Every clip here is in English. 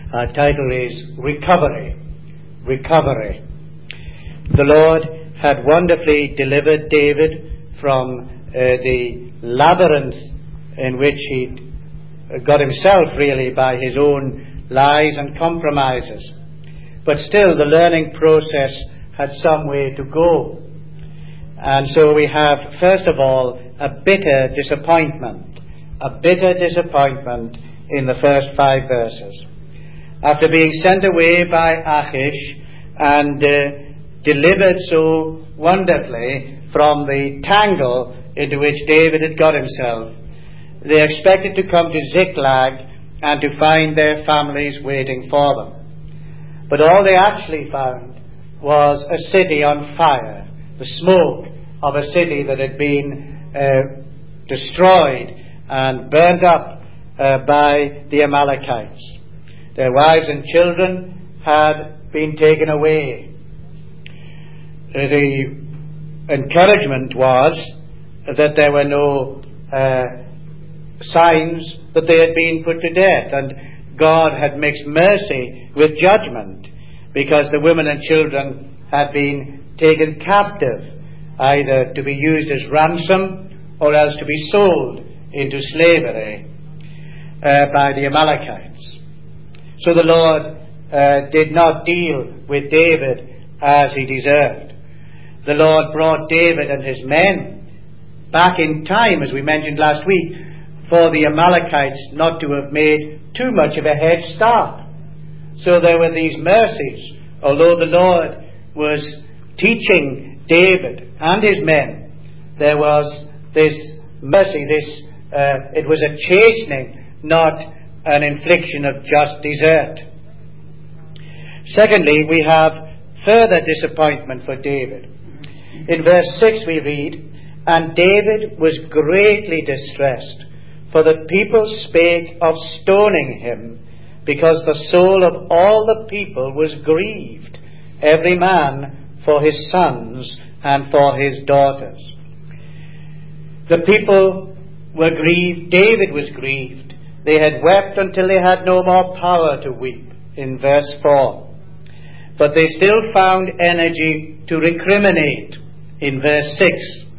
Our title is Recovery. Recovery. The Lord had wonderfully delivered David from the labyrinth in which he got himself really by his own lies and compromises. But still the learning process had some way to go. And so we have, first of all, a bitter disappointment. A bitter disappointment in the first 5 verses. After being sent away by Achish and delivered so wonderfully from the tangle into which David had got himself, they expected to come to Ziklag and to find their families waiting for them. But all they actually found was a city on fire, the smoke of a city that had been destroyed and burnt up by the Amalekites. Their wives and children had been taken away. The encouragement was that there were no signs that they had been put to death, and God had mixed mercy with judgment, because the women and children had been taken captive, either to be used as ransom or else to be sold into slavery by the Amalekites. So the Lord did not deal with David as he deserved. The Lord brought David and his men back in time, as we mentioned last week, for the Amalekites not to have made too much of a head start. So there were these mercies. Although the Lord was teaching David and his men, there was this mercy, it was a chastening, not an infliction of just desert. Secondly, we have further disappointment for David. In verse 6 we read, "And David was greatly distressed, for the people spake of stoning him, because the soul of all the people was grieved, every man for his sons and for his daughters." The people were grieved. David was grieved. They had wept until they had no more power to weep, in verse 4. But they still found energy to recriminate, in verse 6.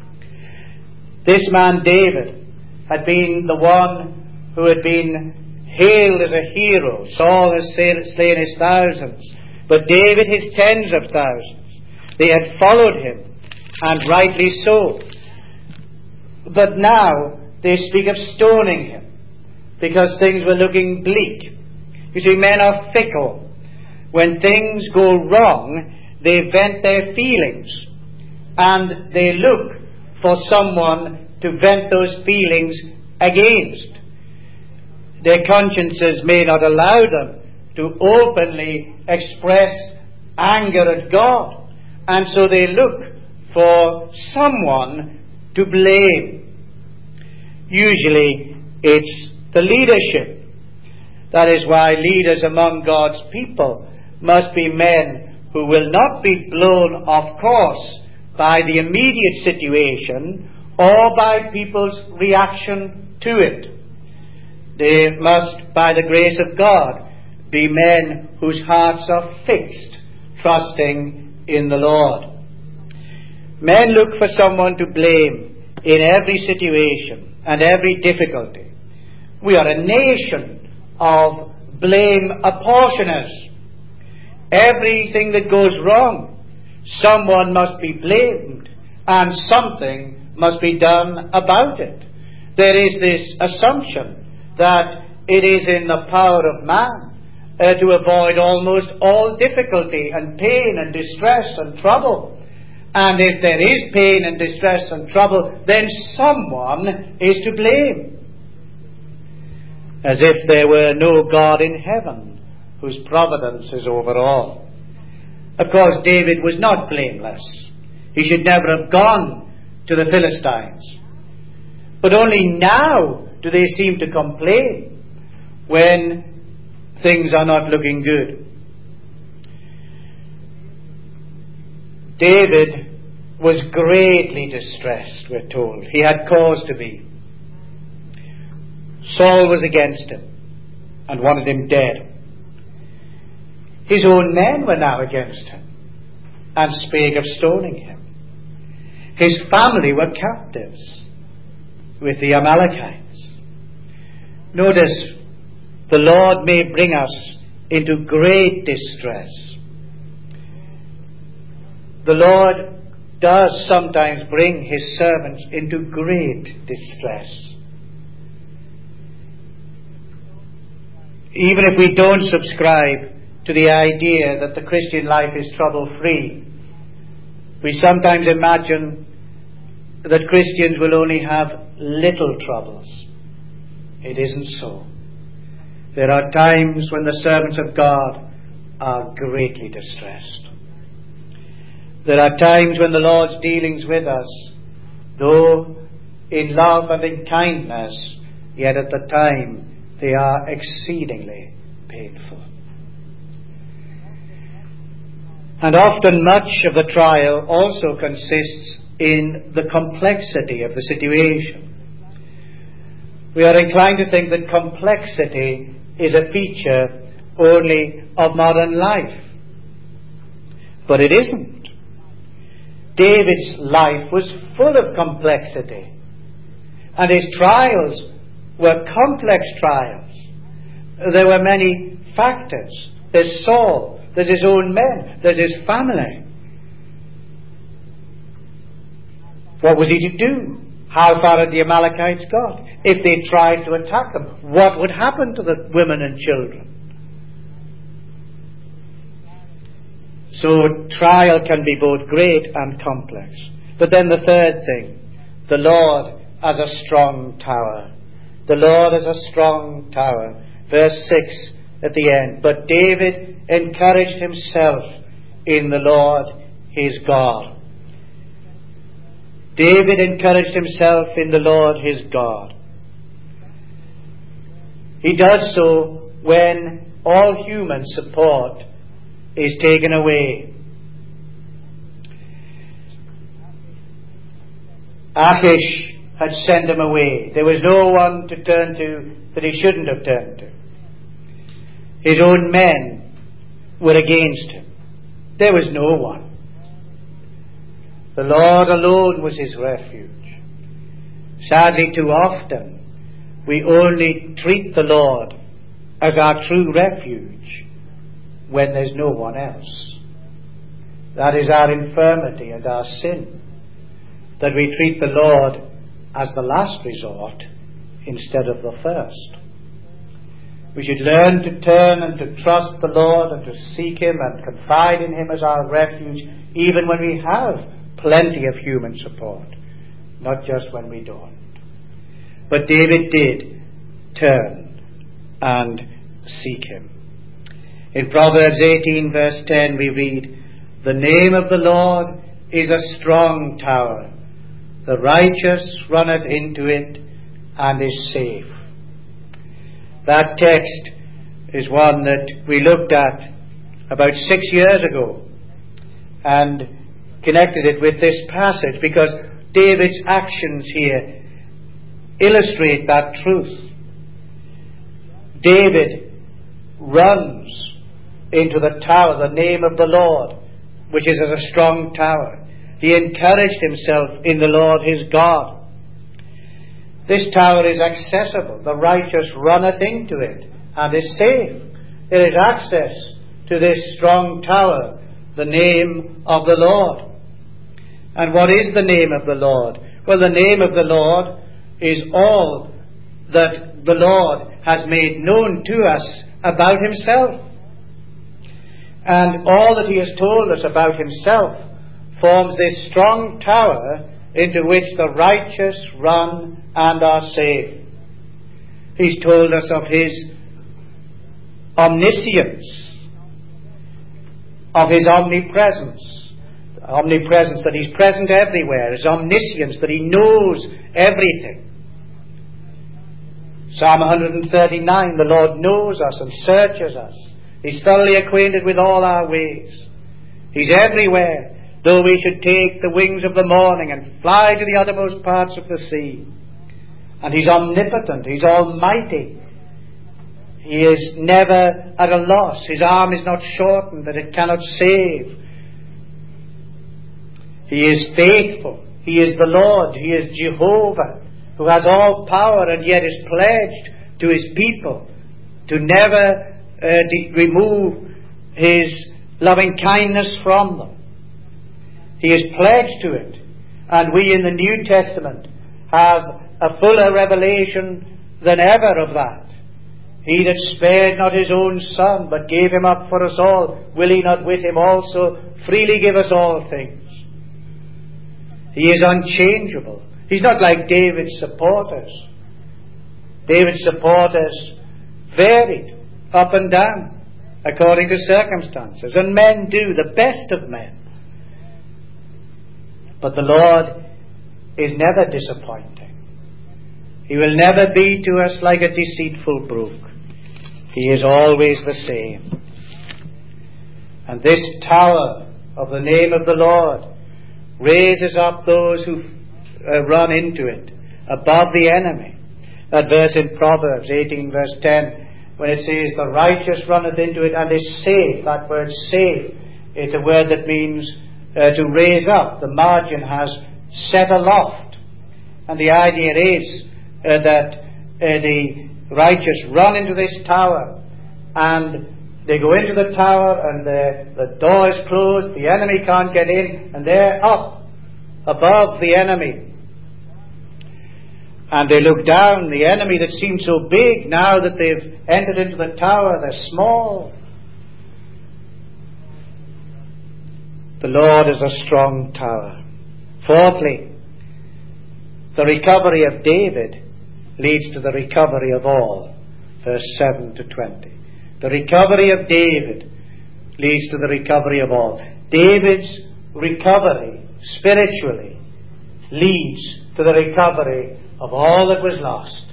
This man David had been the one who had been hailed as a hero. Saul has slain his thousands, but David his tens of thousands. They had followed him, and rightly so. But now they speak of stoning him, because things were looking bleak. You see, men are fickle. When things go wrong, they vent their feelings, and they look for someone to vent those feelings against. Their consciences may not allow them to openly express anger at God, and so they look for someone to blame. Usually it's the leadership. That is why leaders among God's people must be men who will not be blown off course by the immediate situation or by people's reaction to it. They must, by the grace of God, be men whose hearts are fixed, trusting in the Lord. Men look for someone to blame in every situation and every difficulty. We are a nation of blame apportioners. Everything that goes wrong, someone must be blamed, and something must be done about it. There is this assumption that it is in the power of man to avoid almost all difficulty and pain and distress and trouble. And if there is pain and distress and trouble, then someone is to blame. As if there were no God in heaven whose providence is over all. Of course, David was not blameless. He should never have gone to the Philistines. But only now do they seem to complain when things are not looking good. David was greatly distressed, we're told. He had cause to be. Saul was against him and wanted him dead. His own men were now against him, and spake of stoning him. His family were captives with the Amalekites. Notice, the Lord may bring us into great distress. The Lord does sometimes bring his servants into great distress. Even if we don't subscribe to the idea that the Christian life is trouble-free, we sometimes imagine that Christians will only have little troubles. It isn't so. There are times when the servants of God are greatly distressed. There are times when the Lord's dealings with us, though in love and in kindness, yet at the time they are exceedingly painful. And often much of the trial also consists in the complexity of the situation. We are inclined to think that complexity is a feature only of modern life. But it isn't. David's life was full of complexity. And his trials were complex trials. There were many factors. There's Saul. There's his own men. There's his family. What was he to do? How far had the Amalekites got? If they tried to attack him, what would happen to the women and children? So trial can be both great and complex. But then the third thing, the Lord as a strong tower. The Lord as a strong tower. Verse 6 at the end. But David encouraged himself in the Lord his God. David encouraged himself in the Lord his God. He does so when all human support is taken away. Achish had sent him away. There was no one to turn to that he shouldn't have turned to. His own men were against him. There was no one. The Lord alone was his refuge. Sadly, too often, we only treat the Lord as our true refuge when there's no one else. That is our infirmity and our sin, that we treat the Lord as the last resort instead of the first. We should learn to turn and to trust the Lord and to seek him and confide in him as our refuge, even when we have plenty of human support, not just when we don't. But David did turn and seek him. In Proverbs 18 verse 10 we read, "The name of the Lord is a strong tower. The righteous runneth into it and is safe." That text is one that we looked at about 6 years ago and connected it with this passage because David's actions here illustrate that truth. David runs into the tower, the name of the Lord, which is as a strong tower. He encouraged himself in the Lord his God. This tower is accessible. The righteous runneth into it and is safe. There is access to this strong tower, the name of the Lord. And what is the name of the Lord? Well, the name of the Lord is all that the Lord has made known to us about himself. And all that he has told us about himself forms this strong tower into which the righteous run and are safe. He's told us of his omniscience, of his omnipresence. Omnipresence, that he's present everywhere. His omniscience, that he knows everything. Psalm 139, the Lord knows us and searches us. He's thoroughly acquainted with all our ways. He's everywhere, though we should take the wings of the morning and fly to the uttermost parts of the sea. And he's omnipotent, he's almighty. He is never at a loss. His arm is not shortened that it cannot save. He is faithful. He is the Lord. He is Jehovah, who has all power and yet is pledged to His people to never remove His loving kindness from them. He is pledged to it. And we in the New Testament have a fuller revelation than ever of that. He that spared not His own Son, but gave Him up for us all, will He not with Him also freely give us all things? He is unchangeable. He's not like David's supporters. David's supporters varied up and down according to circumstances, and men do, the best of men. But the Lord is never disappointing. He will never be to us like a deceitful brook. He is always the same. And this tower of the name of the Lord raises up those who run into it above the enemy. That verse in Proverbs 18 verse 10, when it says, the righteous runneth into it and is safe. That word safe is a word that means to raise up. The margin has set aloft. And the idea is that the righteous run into this tower, and they go into the tower, and the door is closed, the enemy can't get in, and they're up above the enemy. And they look down, the enemy that seemed so big, now that they've entered into the tower, they're small. The Lord is a strong tower. Fourthly, the recovery of David leads to the recovery of all. Verse 7 to 20. The recovery of David leads to the recovery of all. David's recovery, spiritually, leads to the recovery of all that was lost.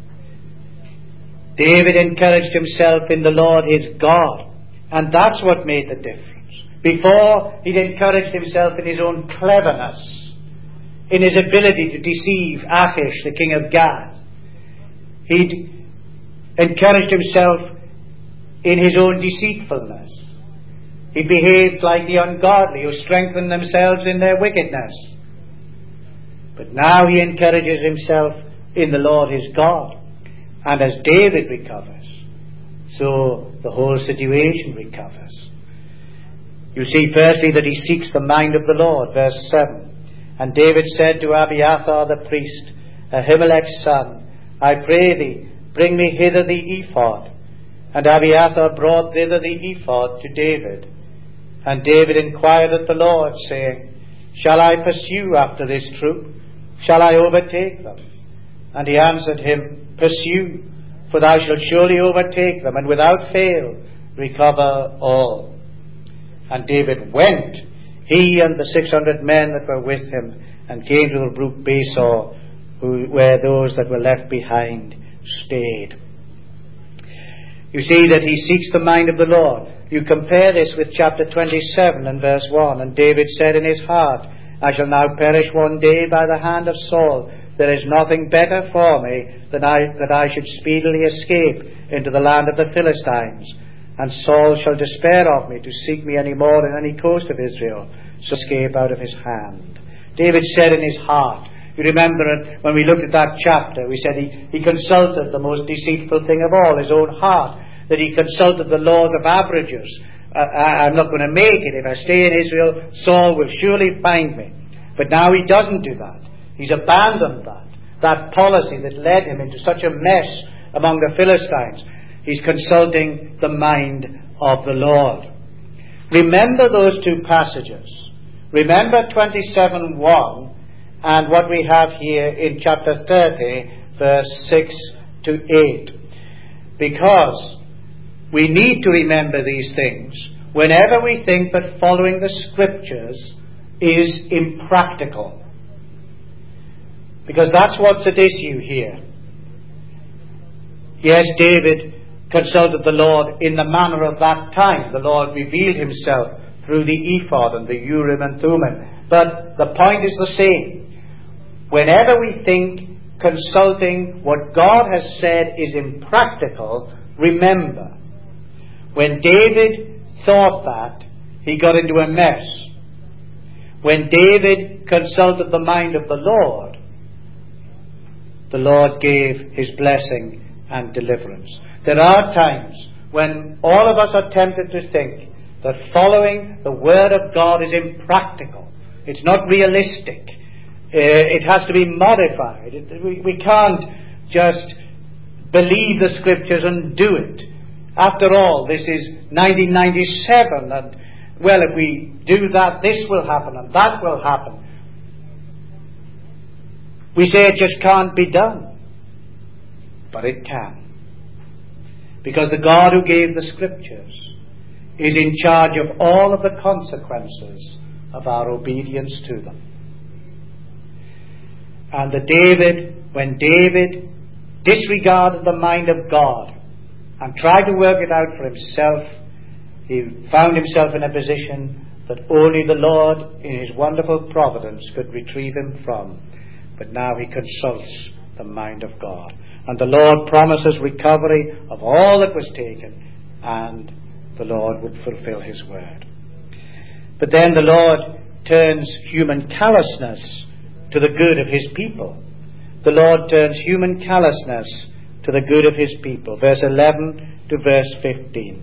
David encouraged himself in the Lord his God, and that's what made the difference. Before, he'd encouraged himself in his own cleverness, in his ability to deceive Achish, the king of Gath. He'd encouraged himself in his own deceitfulness. He behaved like the ungodly who strengthen themselves in their wickedness. But now he encourages himself in the Lord his God. And as David recovers, so the whole situation recovers. You see firstly that he seeks the mind of the Lord. Verse 7. And David said to Abiathar the priest, Ahimelech's son, I pray thee, bring me hither the ephod. And Abiathar brought thither the ephod to David. And David inquired at the Lord, saying, Shall I pursue after this troop? Shall I overtake them? And he answered him, Pursue, for thou shalt surely overtake them, and without fail recover all. And David went, he and the 600 men that were with him, and came to the brook Besor, where those that were left behind stayed. You see that he seeks the mind of the Lord. You compare this with chapter 27 and verse 1. And David said in his heart, I shall now perish one day by the hand of Saul. There is nothing better for me than that I should speedily escape into the land of the Philistines. And Saul shall despair of me to seek me any more in any coast of Israel, so escape out of his hand. David said in his heart, you remember it when we looked at that chapter, we said he consulted the most deceitful thing of all, his own heart, that he consulted the laws of averages. I'm not going to make it. If I stay in Israel, Saul will surely find me. But now he doesn't do that. He's abandoned that policy that led him into such a mess among the Philistines. He's consulting the mind of the Lord. Remember those two passages. Remember 27:1 and what we have here in chapter 30, verse 6 to 8. Because we need to remember these things whenever we think that following the Scriptures is impractical. Because that's what's at issue here. Yes, David consulted the Lord in the manner of that time. The Lord revealed himself through the ephod and the Urim and Thummim. But the point is the same. Whenever we think consulting what God has said is impractical, remember, when David thought that, he got into a mess. When David consulted the mind of the Lord gave his blessing and deliverance. There are times when all of us are tempted to think that following the Word of God is impractical. It's not realistic. It has to be modified. We can't just believe the Scriptures and do it. After all, this is 1997, and well, if we do that, this will happen and that will happen. We say it just can't be done. But it can. Because the God who gave the Scriptures is in charge of all of the consequences of our obedience to them. And when David disregarded the mind of God and tried to work it out for himself, he found himself in a position that only the Lord, in his wonderful providence, could retrieve him from. But now he consults the mind of God. And the Lord promises recovery of all that was taken, and the Lord would fulfill his word. But then the Lord turns human callousness to the good of his people. The Lord turns human callousness to the good of his people. Verse 11 to verse 15.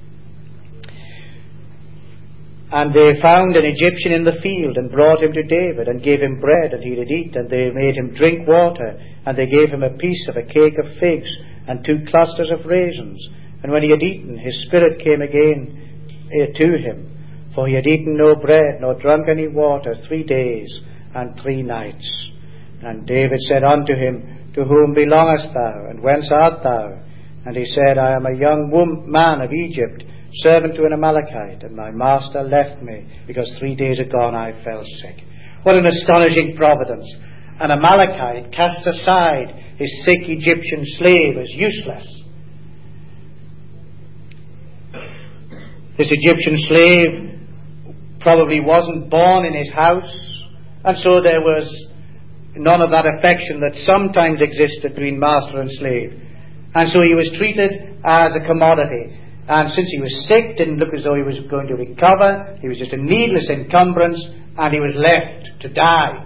And they found an Egyptian in the field, and brought him to David, and gave him bread, and he did eat, and they made him drink water, and they gave him a piece of a cake of figs, and 2 clusters of raisins. And when he had eaten, his spirit came again to him, for he had eaten no bread, nor drunk any water 3 days and 3 nights. And David said unto him, To whom belongest thou, and whence art thou? And he said, I am a young man of Egypt, servant to an Amalekite, and my master left me, because 3 days agone I fell sick. What an astonishing providence. An Amalekite casts aside his sick Egyptian slave as useless. This Egyptian slave probably wasn't born in his house, and so there was none of that affection that sometimes existed between master and slave. And so he was treated as a commodity. And since he was sick, didn't look as though he was going to recover. He was just a needless encumbrance, and he was left to die.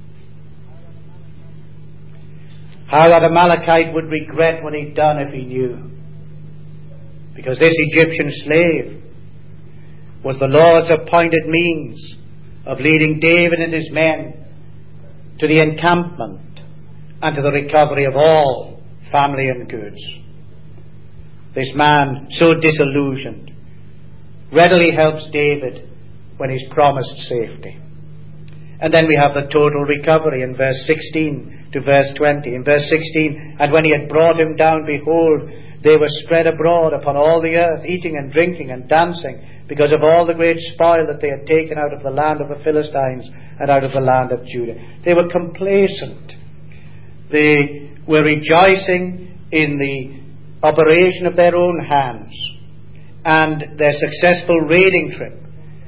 How that Amalekite would regret what he'd done if he knew. Because this Egyptian slave was the Lord's appointed means of leading David and his men to the encampment and to the recovery of all family and goods. This man, so disillusioned, readily helps David when he's promised safety. And then we have the total recovery in verse 16 to verse 20. In verse 16, and when he had brought him down, behold, they were spread abroad upon all the earth, eating and drinking and dancing, because of all the great spoil that they had taken out of the land of the Philistines and out of the land of Judah. They were complacent. They were rejoicing in the operation of their own hands and their successful raiding trip.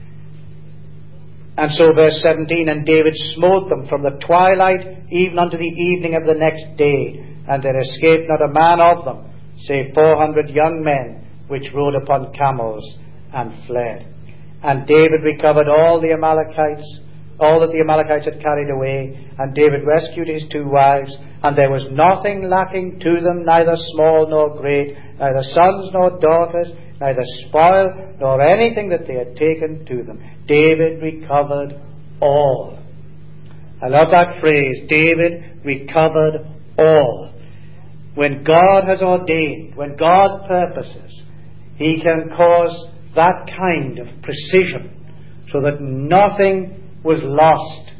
And so verse 17, and David smote them from the twilight even unto the evening of the next day, and there escaped not a man of them, save 400 young men, which rode upon camels and fled. And David recovered all the Amalekites, all that the Amalekites had carried away, and David rescued his 2 wives, and there was nothing lacking to them, neither small nor great, neither sons nor daughters, neither spoil nor anything that they had taken to them. David recovered all. I love that phrase, David recovered all. When God has ordained, when God purposes, he can cause that kind of precision so that nothing was lost.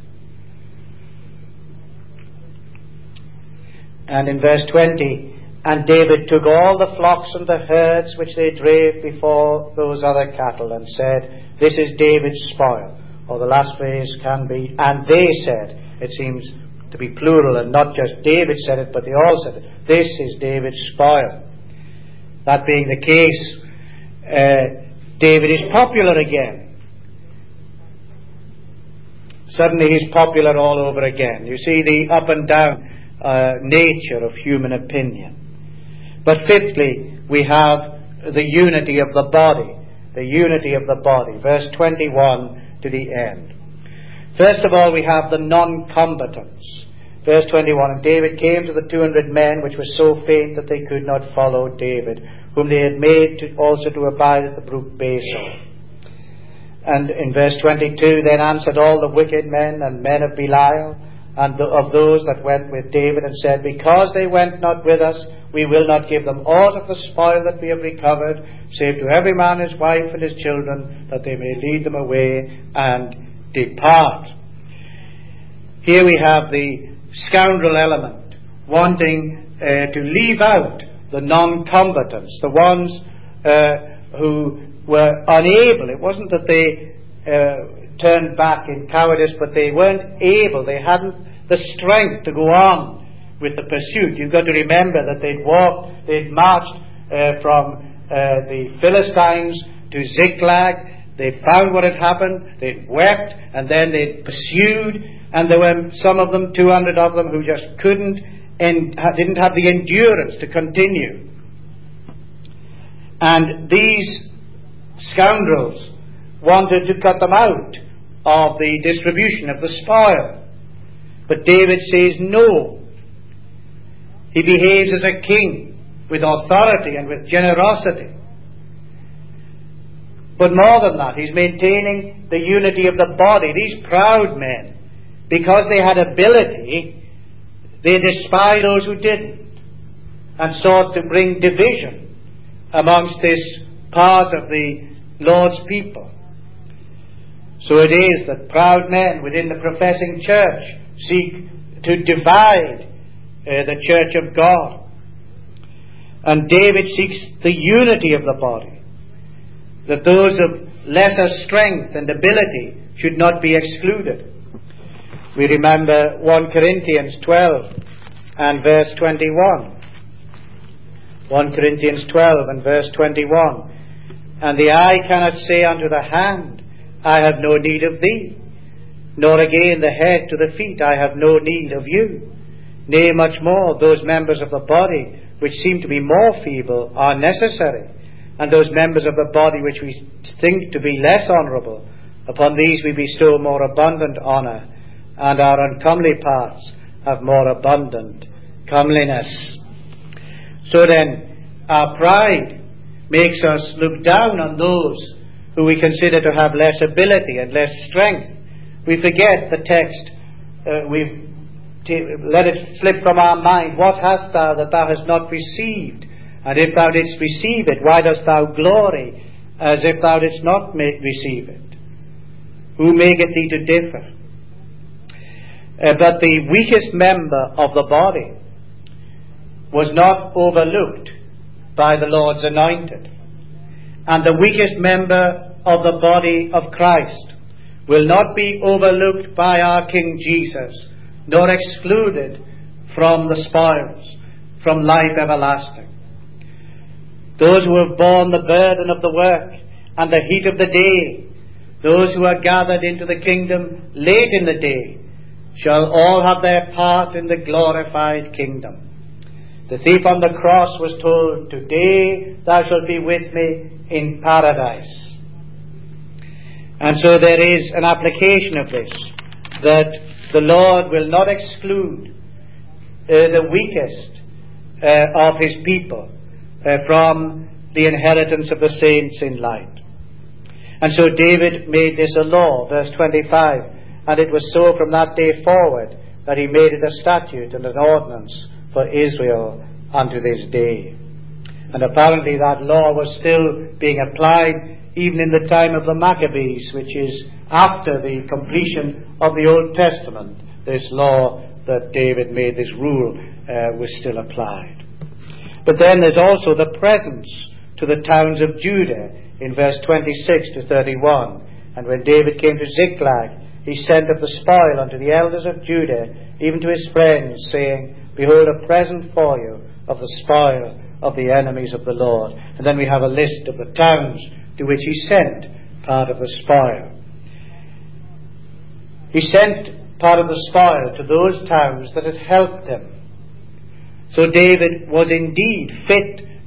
And in verse 20, and David took all the flocks and the herds which they drave before those other cattle, and said, This is David's spoil. Or the last phrase can be, and they said. It seems to be plural, and not just David said it, but they all said it. This is David's spoil. That being the case, David is popular again. Suddenly he's popular all over again. You see the up and down nature of human opinion. But fifthly, we have the unity of the body. The unity of the body. Verse 21 to the end. First of all, we have the non-combatants. Verse 21, and David came to the 200 men, which were so faint that they could not follow David, whom they had made also to abide at the brook Besor. And in verse 22, then answered all the wicked men and men of Belial, and of those that went with David, and said, because they went not with us, we will not give them aught of the spoil that we have recovered, save to every man his wife and his children, that they may lead them away and depart. Here we have the scoundrel element, wanting to leave out the non-combatants, the ones who were unable. It wasn't that they turned back in cowardice, but they weren't able, they hadn't the strength to go on with the pursuit. You've got to remember that they'd marched from the Philistines to Ziklag. They found what had happened, they'd wept, and then they'd pursued, and there were some of them, 200 of them, who just couldn't and didn't have the endurance to continue. And these scoundrels wanted to cut them out of the distribution of the spoil. But David says no. He behaves as a king with authority and with generosity. But more than that, he's maintaining the unity of the body. These proud men, because they had ability, they despised those who didn't, and sought to bring division amongst this part of the Lord's people. So it is that proud men within the professing church seek to divide the church of God. And David seeks the unity of the body, that those of lesser strength and ability should not be excluded. We remember 1 Corinthians 12 and verse 21. 1 Corinthians 12 and verse 21. And the eye cannot say unto the hand, I have no need of thee, nor again the head to the feet, I have no need of you. Nay, much more, those members of the body which seem to be more feeble are necessary, and those members of the body which we think to be less honourable, upon these we bestow more abundant honour, and our uncomely parts have more abundant comeliness. So then, our pride makes us look down on those who we consider to have less ability and less strength. We forget the text, we've let it slip from our mind. What hast thou that thou hast not received? And if thou didst receive it, why dost thou glory as if thou didst not receive it? Who maketh thee to differ? But the weakest member of the body was not overlooked by the Lord's anointed. And the weakest member of the body of Christ will not be overlooked by our King Jesus, nor excluded from the spoils, from life everlasting. Those who have borne the burden of the work and the heat of the day, those who are gathered into the kingdom late in the day, shall all have their part in the glorified kingdom. The thief on the cross was told, today thou shalt be with me in paradise. And so there is an application of this, that the Lord will not exclude the weakest of his people from the inheritance of the saints in light. And so David made this a law, verse 25, and it was so from that day forward that he made it a statute and an ordinance for Israel unto this day. And apparently that law was still being applied even in the time of the Maccabees, which is after the completion of the Old Testament. This law that David made, this rule, was still applied. But then there's also the presents to the towns of Judah in verse 26 to 31. And when David came to Ziklag, he sent of the spoil unto the elders of Judah, even to his friends, saying, behold, a present for you of the spoil of the enemies of the Lord. And then we have a list of the towns to which he sent part of the spoil. He sent part of the spoil to those towns that had helped him. So David was indeed fit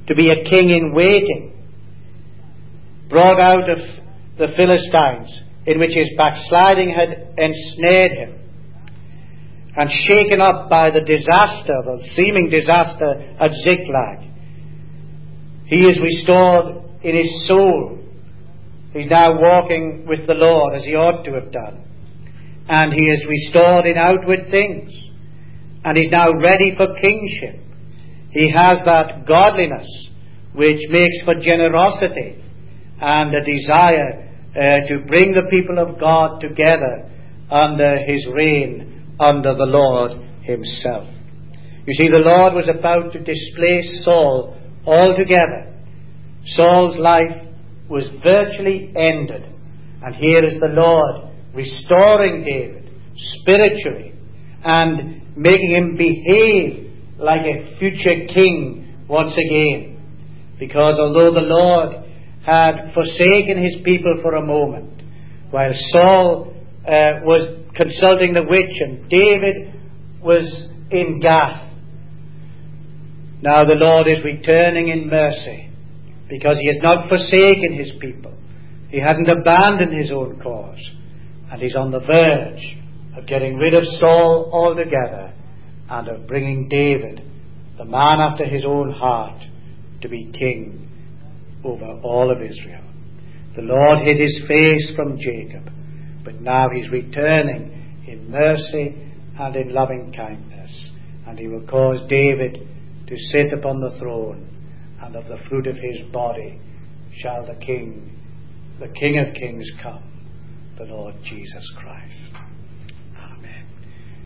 to be a king in waiting, brought out of the Philistines, in which his backsliding had ensnared him, and shaken up by the seeming disaster at Ziklag. He is restored in his soul. He's now walking with the Lord as he ought to have done. And he is restored in outward things. And he's now ready for kingship. He has that godliness which makes for generosity and a desire to bring the people of God together under his reign, under the Lord himself. You see, the Lord was about to displace Saul altogether. Saul's life was virtually ended. And here is the Lord restoring David spiritually and making him behave like a future king once again. Because although the Lord had forsaken his people for a moment, while Saul was consulting the witch and David was in Gath, now the Lord is returning in mercy, because he has not forsaken his people. He hasn't abandoned his own cause. And he's on the verge of getting rid of Saul altogether and of bringing David, the man after his own heart, to be king over all of Israel. The Lord hid his face from Jacob, but now he's returning in mercy and in loving kindness. And he will cause David to sit upon the throne, and of the fruit of his body shall the King of Kings come, the Lord Jesus Christ.